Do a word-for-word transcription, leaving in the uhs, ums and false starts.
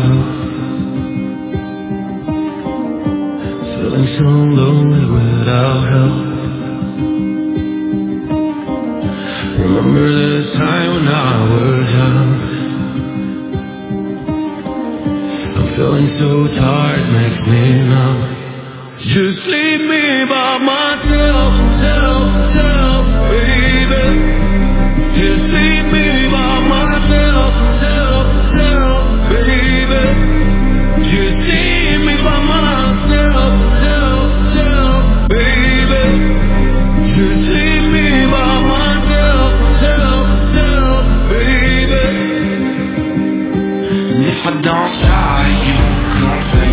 myself, feeling so lonely without help. Remember the time when I was young. I'm feeling so tired, makes me numb. Just leave me by myself, self, self, baby. Just leave me by myself, self, self, baby. Just leave me by myself, self, self, baby. Just leave me by myself, self, self, baby. And if I don't try, you can't